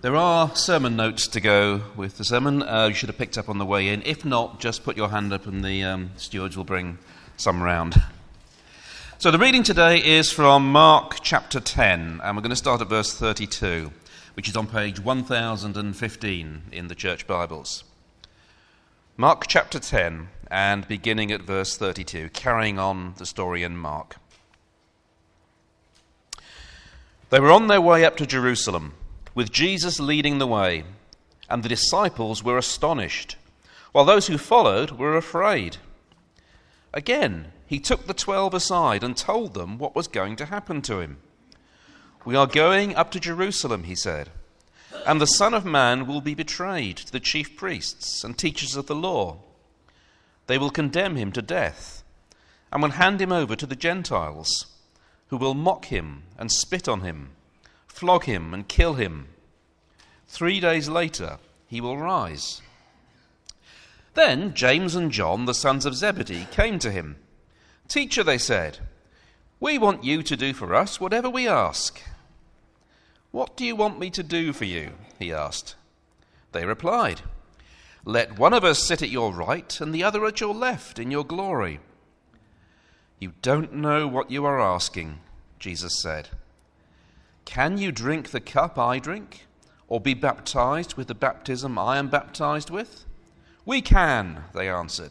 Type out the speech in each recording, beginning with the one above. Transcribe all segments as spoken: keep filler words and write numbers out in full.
There are sermon notes to go with the sermon. Uh, you should have picked up on the way in. If not, just put your hand up and the um, stewards will bring some round. So the reading today is from Mark chapter ten, and we're going to start at verse thirty-two, which is on page one thousand fifteen in the church Bibles. Mark chapter ten, and beginning at verse thirty-two, carrying on the story in Mark. They were on their way up to Jerusalem, with Jesus leading the way, and the disciples were astonished, while those who followed were afraid. Again, he took the twelve aside and told them what was going to happen to him. "We are going up to Jerusalem," he said, "and the Son of Man will be betrayed to the chief priests and teachers of the law. They will condemn him to death, and will hand him over to the Gentiles, who will mock him and spit on him, flog him and kill him. Three days later, he will rise." Then James and John, the sons of Zebedee, came to him. "Teacher," they said, "we want you to do for us whatever we ask." "What do you want me to do for you?" he asked. They replied, "Let one of us sit at your right and the other at your left in your glory." "You don't know what you are asking," Jesus said. "Can you drink the cup I drink, or be baptized with the baptism I am baptized with?" "We can," they answered.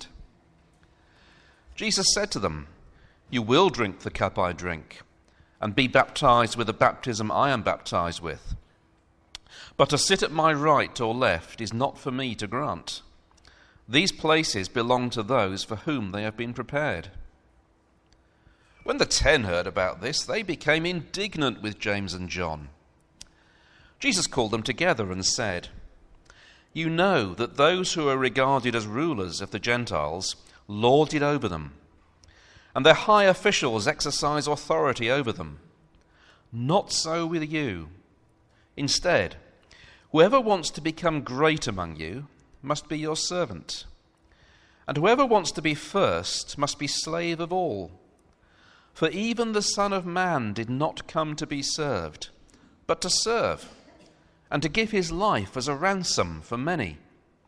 Jesus said to them, "You will drink the cup I drink, and be baptized with the baptism I am baptized with. But to sit at my right or left is not for me to grant. These places belong to those for whom they have been prepared." When the ten heard about this, they became indignant with James and John. Jesus called them together and said, "You know that those who are regarded as rulers of the Gentiles lord it over them, and their high officials exercise authority over them. Not so with you. Instead, whoever wants to become great among you must be your servant, and whoever wants to be first must be slave of all. For even the Son of Man did not come to be served, but to serve, and to give his life as a ransom for many."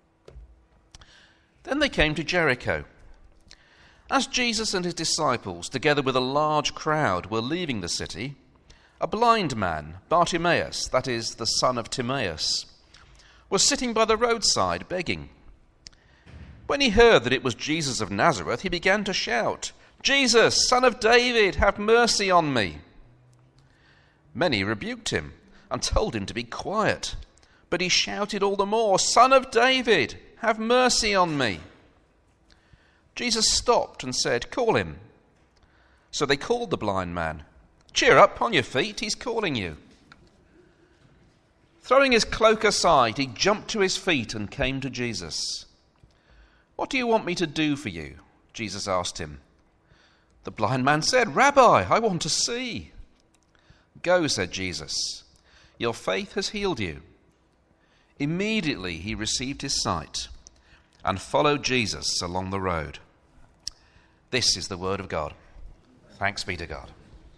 Then they came to Jericho. As Jesus and his disciples, together with a large crowd, were leaving the city, a blind man, Bartimaeus, that is, the son of Timaeus, was sitting by the roadside begging. When he heard that it was Jesus of Nazareth, he began to shout, "Jesus, Son of David, have mercy on me." Many rebuked him and told him to be quiet, but he shouted all the more, "Son of David, have mercy on me." Jesus stopped and said, "Call him." So they called the blind man. "Cheer up, on your feet, he's calling you." Throwing his cloak aside, he jumped to his feet and came to Jesus. "What do you want me to do for you?" Jesus asked him. The blind man said, "Rabbi, I want to see." "Go," said Jesus. "Your faith has healed you." Immediately he received his sight and followed Jesus along the road. This is the word of God. Thanks be to God.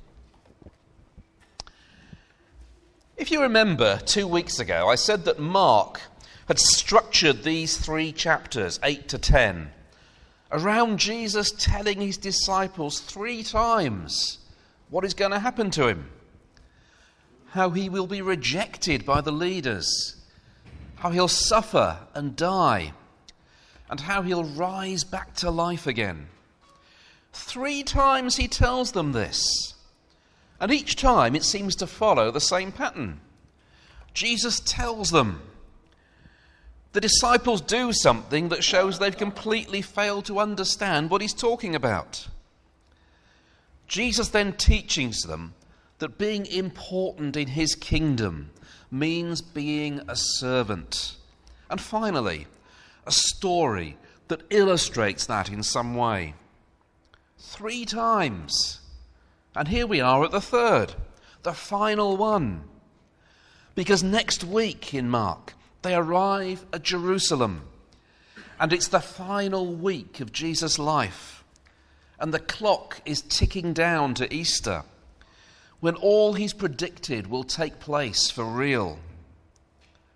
If you remember, two weeks ago, I said that Mark had structured these three chapters, eight to ten, around Jesus telling his disciples three times what is going to happen to him. How he will be rejected by the leaders, how he'll suffer and die, and how he'll rise back to life again. Three times he tells them this, and each time it seems to follow the same pattern. Jesus tells them. The disciples do something that shows they've completely failed to understand what he's talking about. Jesus then teaches them that being important in his kingdom means being a servant. And finally, a story that illustrates that in some way. Three times. And here we are at the third, the final one. Because next week in Mark, they arrive at Jerusalem, and it's the final week of Jesus' life, and the clock is ticking down to Easter, when all he's predicted will take place for real.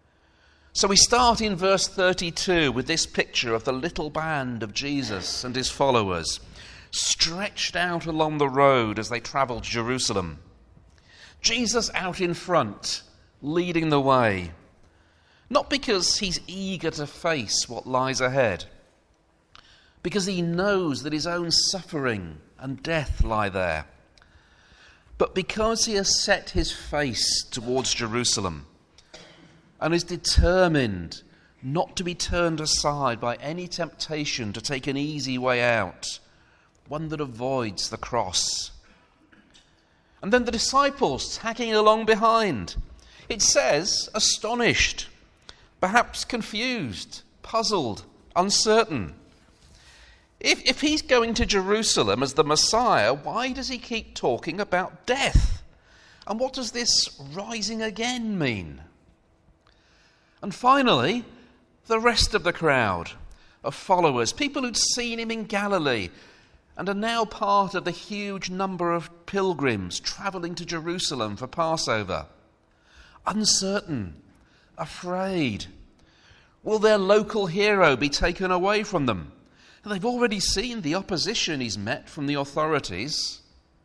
So we start in verse thirty-two with this picture of the little band of Jesus and his followers stretched out along the road as they travel to Jerusalem. Jesus out in front, leading the way. Not because he's eager to face what lies ahead, because he knows that his own suffering and death lie there, but because he has set his face towards Jerusalem and is determined not to be turned aside by any temptation to take an easy way out, one that avoids the cross. And then the disciples tagging along behind. It says, astonished, perhaps confused, puzzled, uncertain. If, if he's going to Jerusalem as the Messiah, why does he keep talking about death? And what does this rising again mean? And finally, the rest of the crowd of followers, people who'd seen him in Galilee and are now part of the huge number of pilgrims travelling to Jerusalem for Passover. Uncertain, afraid. Will their local hero be taken away from them? And they've already seen the opposition he's met from the authorities.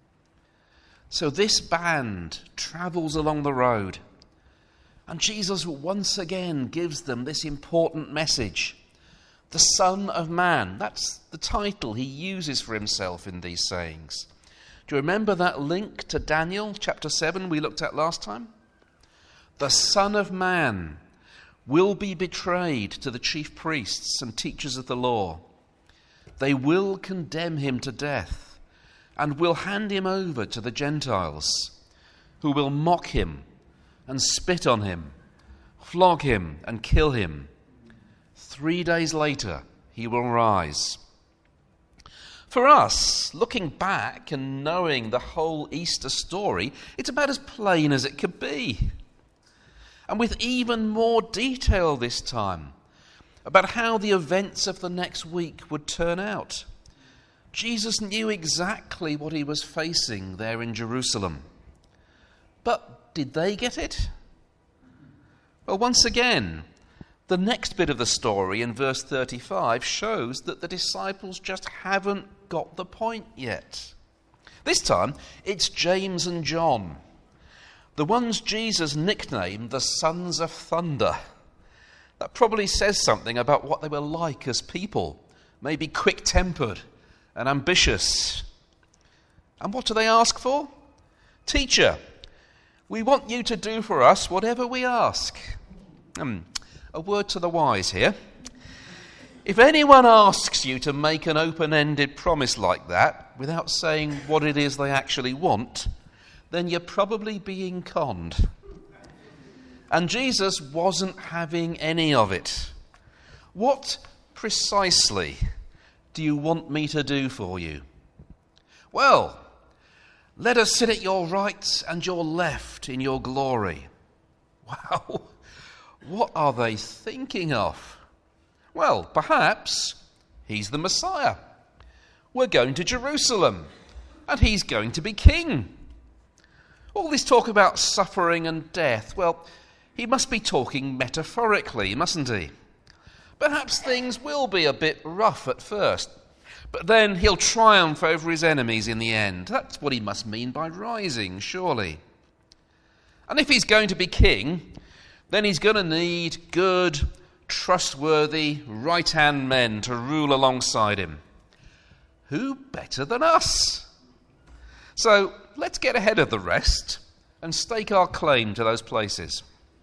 So this band travels along the road, and Jesus once again gives them this important message. The Son of Man, that's the title he uses for himself in these sayings. Do you remember that link to Daniel chapter seven we looked at last time? The Son of Man will be betrayed to the chief priests and teachers of the law. They will condemn him to death and will hand him over to the Gentiles, who will mock him and spit on him, flog him and kill him. Three days later, he will rise. For us, looking back and knowing the whole Easter story, it's about as plain as it could be. And with even more detail this time about how the events of the next week would turn out. Jesus knew exactly what he was facing there in Jerusalem. But did they get it? Well, once again, the next bit of the story in verse thirty-five shows that the disciples just haven't got the point yet. This time, it's James and John, the ones Jesus nicknamed the Sons of Thunder. That probably says something about what they were like as people, maybe quick-tempered and ambitious. And what do they ask for? Teacher, we want you to do for us whatever we ask. Hmm. A word to the wise here. If anyone asks you to make an open-ended promise like that without saying what it is they actually want, then you're probably being conned. And Jesus wasn't having any of it. What precisely do you want me to do for you? Well, let us sit at your right and your left in your glory. Wow. What are they thinking of? Well, perhaps he's the Messiah. We're going to Jerusalem, and he's going to be king. All this talk about suffering and death, well, he must be talking metaphorically, mustn't he? Perhaps things will be a bit rough at first, but then he'll triumph over his enemies in the end. That's what he must mean by rising, surely. And if he's going to be king, then he's going to need good, trustworthy, right-hand men to rule alongside him. Who better than us? So let's get ahead of the rest and stake our claim to those places.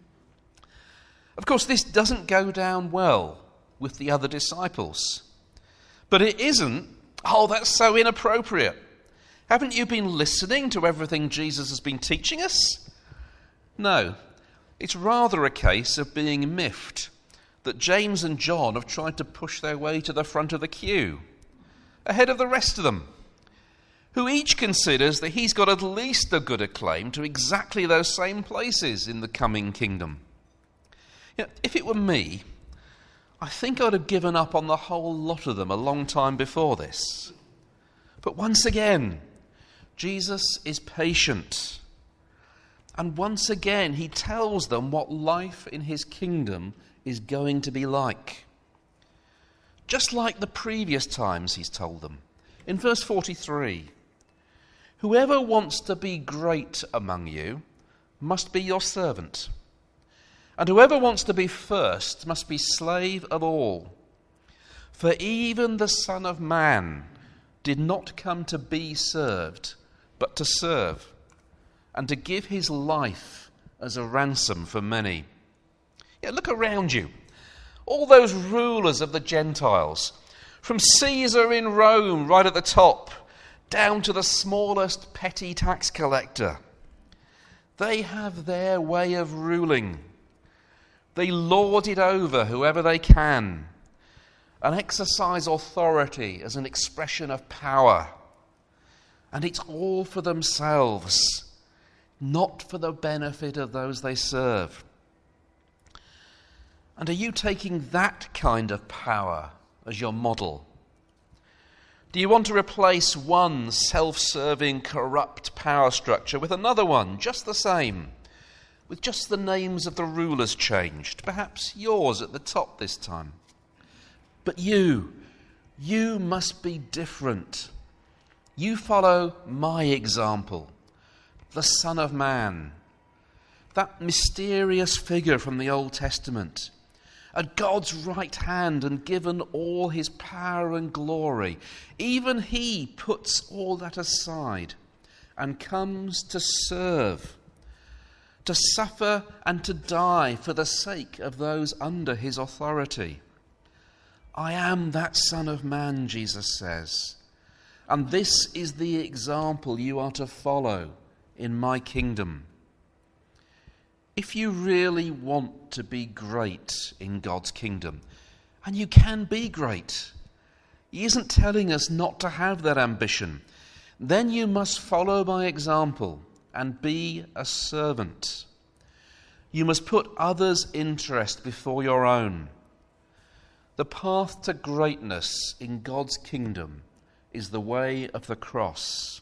Of course, this doesn't go down well with the other disciples. But it isn't, oh, that's so inappropriate. Haven't you been listening to everything Jesus has been teaching us? No. It's rather a case of being miffed that James and John have tried to push their way to the front of the queue, ahead of the rest of them, who each considers that he's got at least a good claim to exactly those same places in the coming kingdom. You know, if it were me, I think I'd have given up on the whole lot of them a long time before this. But once again, Jesus is patient. And once again, he tells them what life in his kingdom is going to be like. Just like the previous times he's told them. In verse forty-three, whoever wants to be great among you must be your servant. And whoever wants to be first must be slave of all. For even the Son of Man did not come to be served, but to serve, and to give his life as a ransom for many. Yeah, look around you. All those rulers of the Gentiles, from Caesar in Rome right at the top, down to the smallest petty tax collector. They have their way of ruling. They lord it over whoever they can, and exercise authority as an expression of power. And it's all for themselves, not for the benefit of those they serve. And are you taking that kind of power as your model? Do you want to replace one self-serving, corrupt power structure with another one, just the same, with just the names of the rulers changed, perhaps yours at the top this time? But you, you must be different. You follow my example, the Son of Man, that mysterious figure from the Old Testament, at God's right hand and given all his power and glory. Even he puts all that aside and comes to serve, to suffer and to die for the sake of those under his authority. I am that Son of Man, Jesus says, and this is the example you are to follow in my kingdom. If you really want to be great in God's kingdom, and you can be great, he isn't telling us not to have that ambition, then you must follow my example and be a servant. You must put others' interest before your own. The path to greatness in God's kingdom is the way of the cross.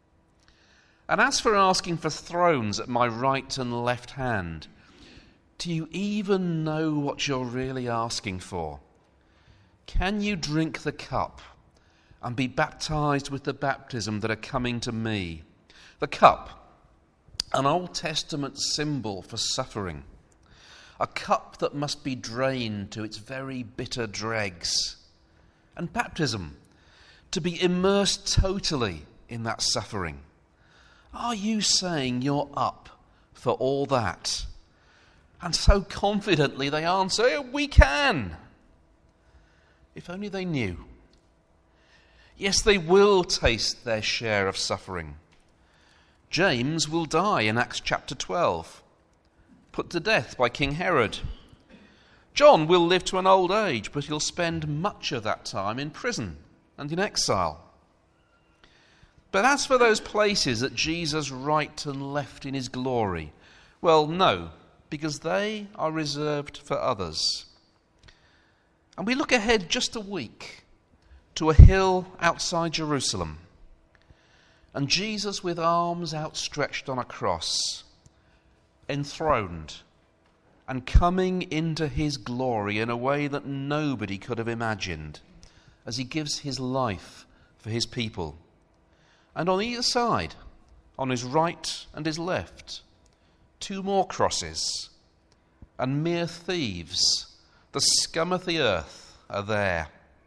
And as for asking for thrones at my right and left hand, do you even know what you're really asking for? Can you drink the cup and be baptized with the baptism that are coming to me? The cup, an Old Testament symbol for suffering, a cup that must be drained to its very bitter dregs. And baptism, to be immersed totally in that suffering. Are you saying you're up for all that? And so confidently they answer, we can. If only they knew. Yes, they will taste their share of suffering. James will die in Acts chapter twelve, put to death by King Herod. John will live to an old age, but he'll spend much of that time in prison and in exile. But as for those places at Jesus' right and left in his glory, well, no, because they are reserved for others. And we look ahead just a week to a hill outside Jerusalem, and Jesus with arms outstretched on a cross, enthroned and coming into his glory in a way that nobody could have imagined, as he gives his life for his people. And on either side, on his right and his left, two more crosses, and mere thieves, the scum of the earth, are there.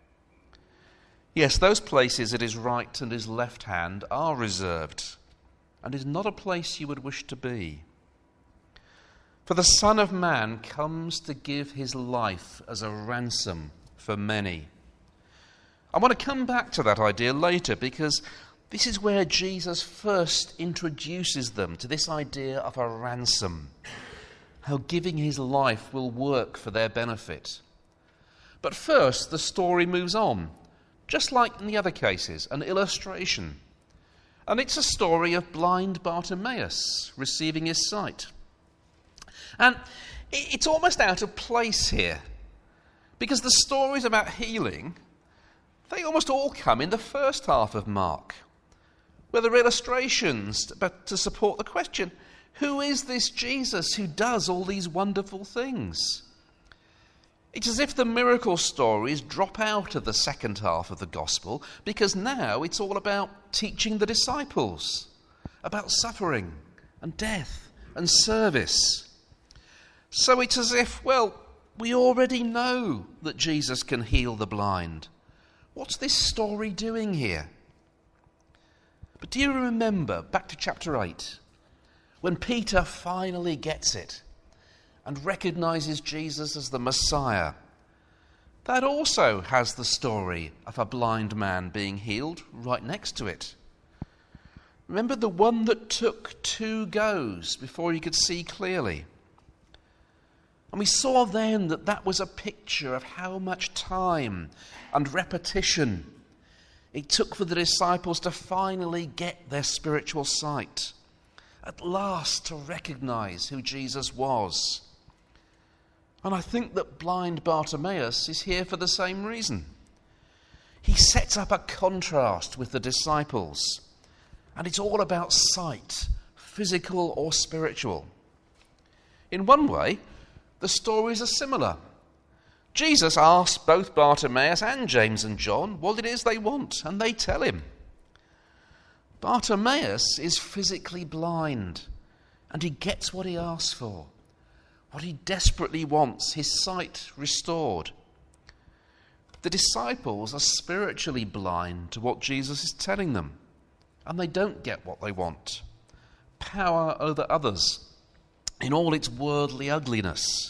Yes, those places at his right and his left hand are reserved, and is not a place you would wish to be. For the Son of Man comes to give his life as a ransom for many. I want to come back to that idea later, because this is where Jesus first introduces them to this idea of a ransom, how giving his life will work for their benefit. But first, the story moves on, just like in the other cases, an illustration. And it's a story of blind Bartimaeus receiving his sight. And it's almost out of place here, because the stories about healing, they almost all come in the first half of Mark, where there are illustrations but to support the question, Who is this Jesus who does all these wonderful things? It's as if the miracle stories drop out of the second half of the gospel, because now it's all about teaching the disciples, about suffering and death and service. So it's as if, well, we already know that Jesus can heal the blind. What's this story doing here? But do you remember, back to chapter eight, when Peter finally gets it and recognizes Jesus as the Messiah? That also has the story of a blind man being healed right next to it. Remember, the one that took two goes before he could see clearly. And we saw then that that was a picture of how much time and repetition it took for the disciples to finally get their spiritual sight, at last to recognize who Jesus was. And I think that blind Bartimaeus is here for the same reason. He sets up a contrast with the disciples, and it's all about sight, physical or spiritual. In one way, the stories are similar. Jesus asks both Bartimaeus and James and John what it is they want, and they tell him. Bartimaeus is physically blind, and he gets what he asks for, what he desperately wants, his sight restored. The disciples are spiritually blind to what Jesus is telling them, and they don't get what they want. Power over others in all its worldly ugliness.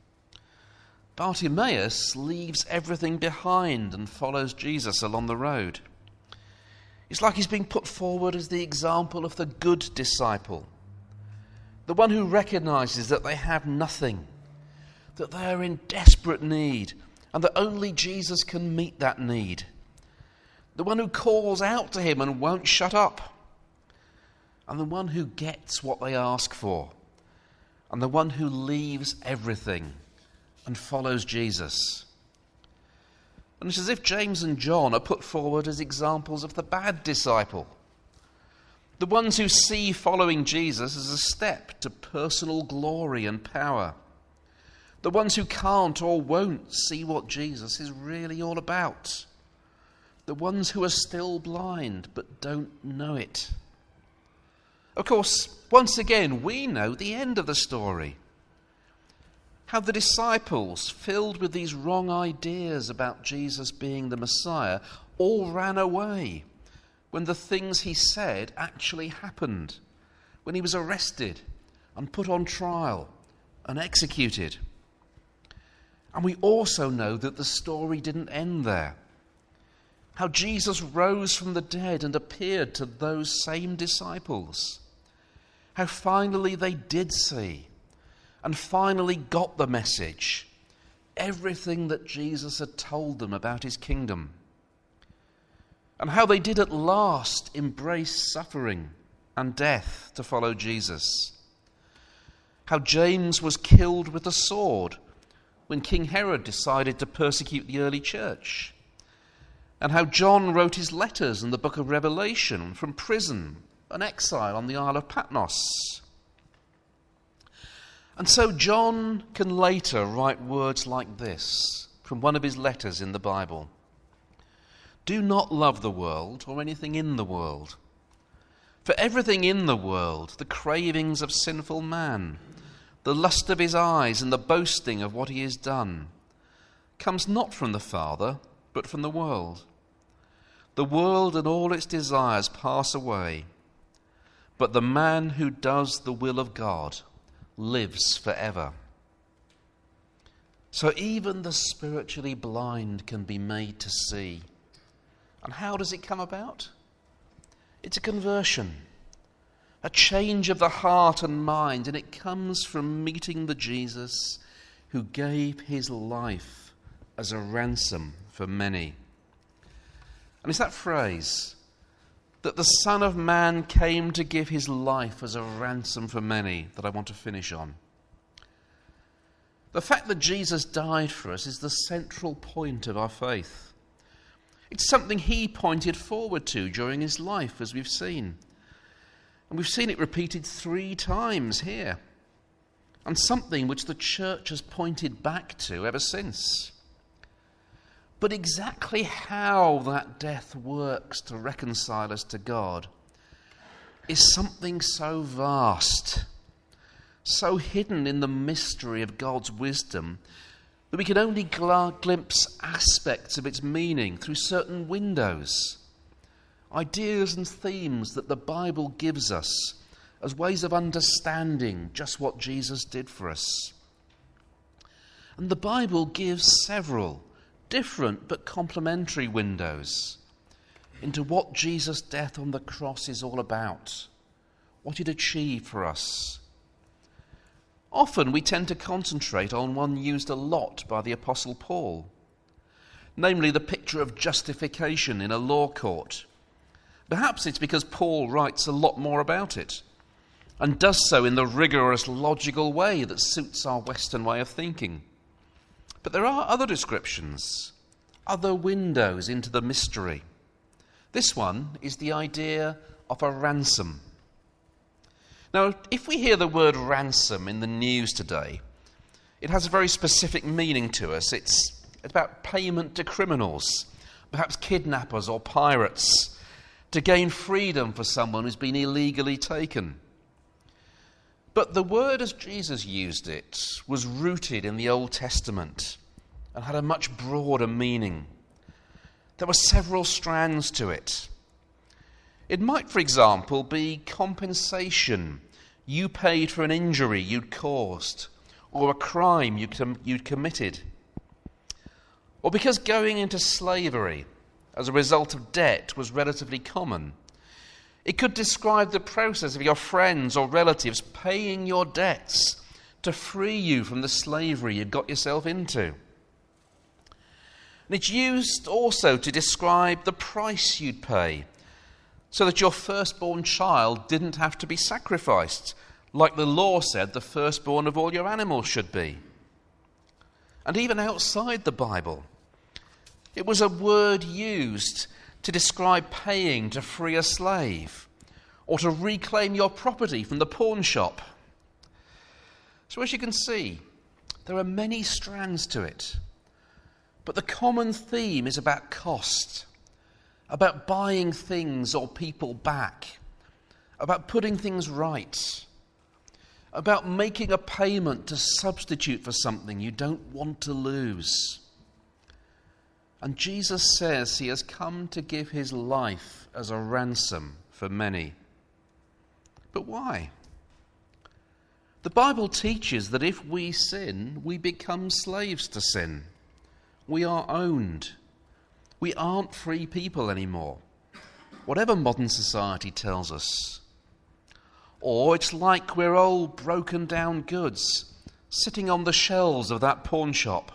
Bartimaeus leaves everything behind and follows Jesus along the road. It's like he's being put forward as the example of the good disciple, the one who recognizes that they have nothing, that they are in desperate need, and that only Jesus can meet that need. The one who calls out to him and won't shut up, and the one who gets what they ask for, and the one who leaves everything and follows Jesus. And it's as if James and John are put forward as examples of the bad disciple, the ones who see following Jesus as a step to personal glory and power, the ones who can't or won't see what Jesus is really all about, the ones who are still blind but don't know it. Of course, once again, we know the end of the story. How the disciples, filled with these wrong ideas about Jesus being the Messiah, all ran away when the things he said actually happened, when he was arrested and put on trial and executed. And we also know that the story didn't end there. How Jesus rose from the dead and appeared to those same disciples. How finally they did see and finally got the message, everything that Jesus had told them about his kingdom. And how they did at last embrace suffering and death to follow Jesus. How James was killed with a sword when King Herod decided to persecute the early church. And how John wrote his letters in the book of Revelation from prison and exile on the Isle of Patmos. And so John can later write words like this from one of his letters in the Bible. Do not love the world or anything in the world. For everything in the world, the cravings of sinful man, the lust of his eyes and the boasting of what he has done, comes not from the Father, but from the world. The world and all its desires pass away, but the man who does the will of God lives forever. So even the spiritually blind can be made to see. And how does it come about? It's a conversion, a change of the heart and mind, and it comes from meeting the Jesus who gave his life as a ransom for many. And it's that phrase, that the Son of Man came to give his life as a ransom for many, that I want to finish on. The fact that Jesus died for us is the central point of our faith. It's something he pointed forward to during his life, as we've seen. And we've seen it repeated three times here, and something which the church has pointed back to ever since. But exactly how that death works to reconcile us to God is something so vast, so hidden in the mystery of God's wisdom, that we can only gl- glimpse aspects of its meaning through certain windows, ideas and themes that the Bible gives us as ways of understanding just what Jesus did for us. And the Bible gives several different but complementary windows into what Jesus' death on the cross is all about, what it achieved for us. Often we tend to concentrate on one used a lot by the Apostle Paul, namely the picture of justification in a law court. Perhaps it's because Paul writes a lot more about it, and does so in the rigorous, logical way that suits our Western way of thinking. But there are other descriptions, other windows into the mystery. This one is the idea of a ransom. Now, if we hear the word ransom in the news today, it has a very specific meaning to us. It's about payment to criminals, perhaps kidnappers or pirates, to gain freedom for someone who's been illegally taken. But the word as Jesus used it was rooted in the Old Testament and had a much broader meaning. There were several strands to it. It might, for example, be compensation you paid for an injury you'd caused, or a crime you'd, com- you'd committed. Or because going into slavery as a result of debt was relatively common, it could describe the process of your friends or relatives paying your debts to free you from the slavery you got yourself into. And it's used also to describe the price you'd pay so that your firstborn child didn't have to be sacrificed, like the law said the firstborn of all your animals should be. And even outside the Bible, it was a word used to describe paying to free a slave or to reclaim your property from the pawn shop. So as you can see, there are many strands to it. But the common theme is about cost, about buying things or people back, about putting things right, about making a payment to substitute for something you don't want to lose. And Jesus says he has come to give his life as a ransom for many. But why? The Bible teaches that if we sin, we become slaves to sin. We are owned. We aren't free people anymore, whatever modern society tells us. Or it's like we're old, broken down goods sitting on the shelves of that pawn shop.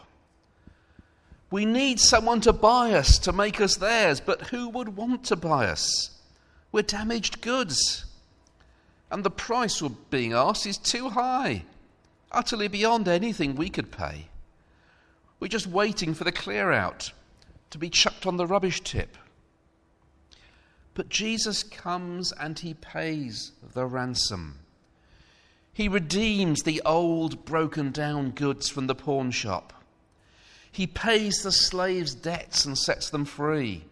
We need someone to buy us, to make us theirs, but who would want to buy us? We're damaged goods. And the price we're being asked is too high, utterly beyond anything we could pay. We're just waiting for the clear out, to be chucked on the rubbish tip. But Jesus comes and he pays the ransom. He redeems the old, broken down goods from the pawn shop. He pays the slave's debts and sets them free.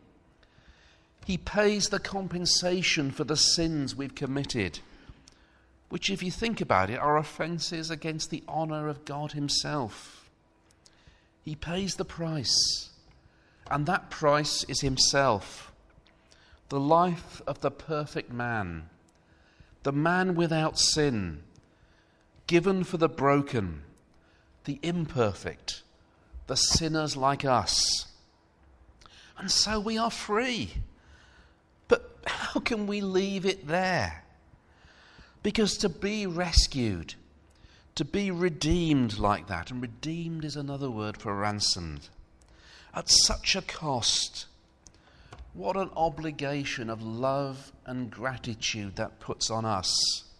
He pays the compensation for the sins we've committed, which, if you think about it, are offences against the honour of God himself. He pays the price, and that price is himself, the life of the perfect man, the man without sin, given for the broken, the imperfect, the sinners like us. And so we are free. But how can we leave it there? Because to be rescued, to be redeemed like that, and redeemed is another word for ransomed, at such a cost, what an obligation of love and gratitude that puts on us.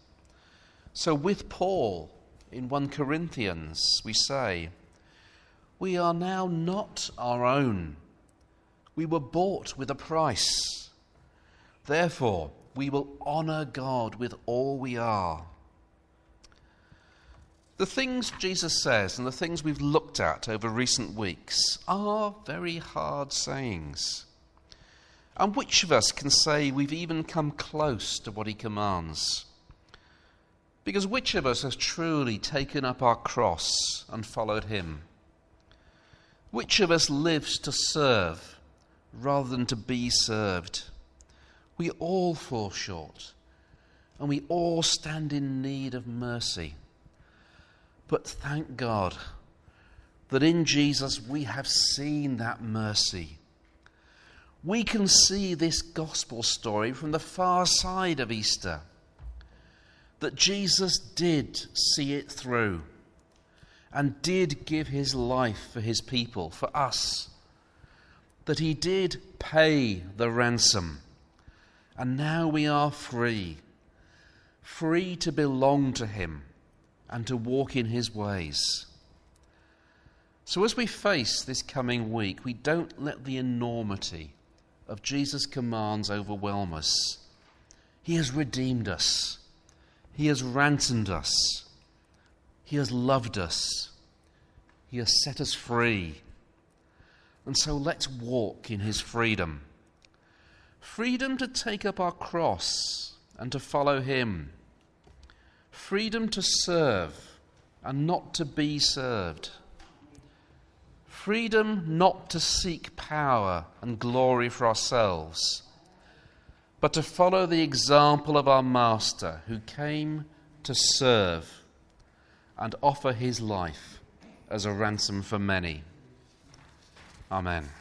So with Paul in First Corinthians, we say, we are now not our own. We were bought with a price. Therefore, we will honour God with all we are. The things Jesus says and the things we've looked at over recent weeks are very hard sayings. And which of us can say we've even come close to what he commands? Because which of us has truly taken up our cross and followed him? Which of us lives to serve rather than to be served? We all fall short, and we all stand in need of mercy. But thank God that in Jesus we have seen that mercy. We can see this gospel story from the far side of Easter, that Jesus did see it through and did give his life for his people, for us, that he did pay the ransom, and now we are free, free to belong to him and to walk in his ways. So as we face this coming week, we don't let the enormity of Jesus' commands overwhelm us. He has redeemed us. He has ransomed us. He has loved us. He has set us free. And so let's walk in his freedom. Freedom to take up our cross and to follow him. Freedom to serve and not to be served. Freedom not to seek power and glory for ourselves, but to follow the example of our Master, who came to serve and offer his life as a ransom for many. Amen.